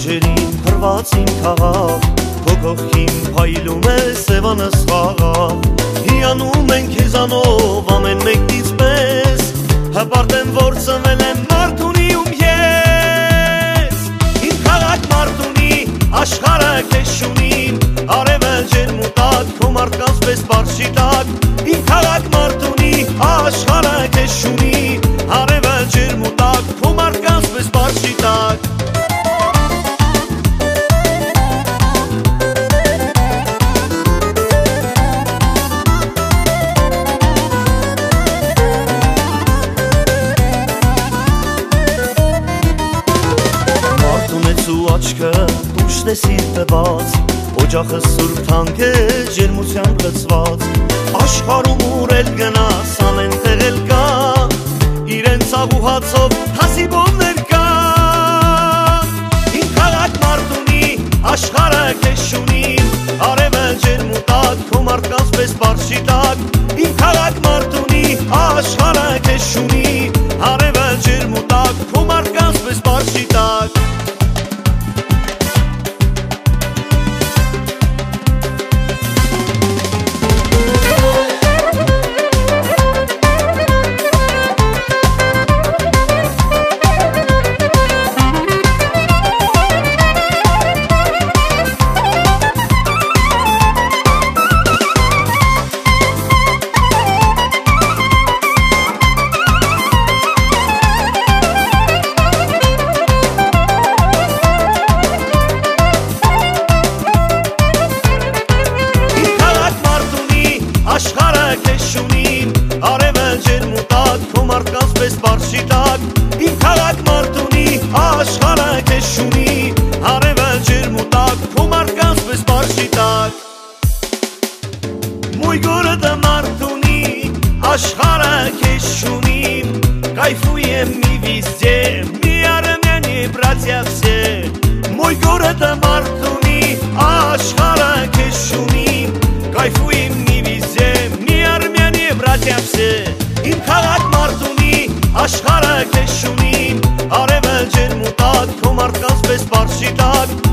ջրին փրված իմ քաղաք, քո կողքին փայլում է սևանս խաղաղ։ Հիանում ենք քեզանով ամեն մեկից պես, հպարտ եմ որ ծնվել եմ Մարդունիում ես։ Իմ քաղաք Մարդունի, աշխարհը քեզ շունին, արևը ջերմուտակ, քո մարդկանց պես բարձրի տակ։ Իմ քաղաք Մարդունի, աշխարհը քեզ շունի, արևը ջերմուտակ, քո մարդկանց պես բարձրի տակ։ Աչքը դուշտ է սիրտը բաց, օջախը սուրբ թանկ է ջերմությամբ լցված։ Աշխարհում ուր էլ գնաս ամեն տեղ էլ կա, իրենց աղուհացով հասիբովներ կա։ Իմ քաղաք Մարդունի, աշխարհը քեզ շունին, արևը ջերմուտակ, քո մարդկանց պես բարձրի տակ։ Իմ քաղաք Մարդունի, աշխարհը քեզ շունի, արևը ջերմուտակ, քո մարդկանց պես բարձրի տակ։ Աշխարհը քեզ շունին, արևը ջերմուտակ, քո մարդկանց պես բարձրի տակ։ Իմ քաղաք Մարդունի, աշխարհը քեզ շունի, արևը ջերմուտակ, քո մարդկանց պես բարձրի տակ։ Мой город Մարդունի, աշխարհը քեզ շունին, кайфуем мы везде, мы армяне, братья все. Мой город Մարդունի, աշխարհը քեզ շունին, кайфуем мы везде, мы армяне, братья все. Իմ քաղաք Մարդունի, աշխարհը քեզ շունին, արևը ջերմուտակ, քո մարդկանց պես բարձրի տակ։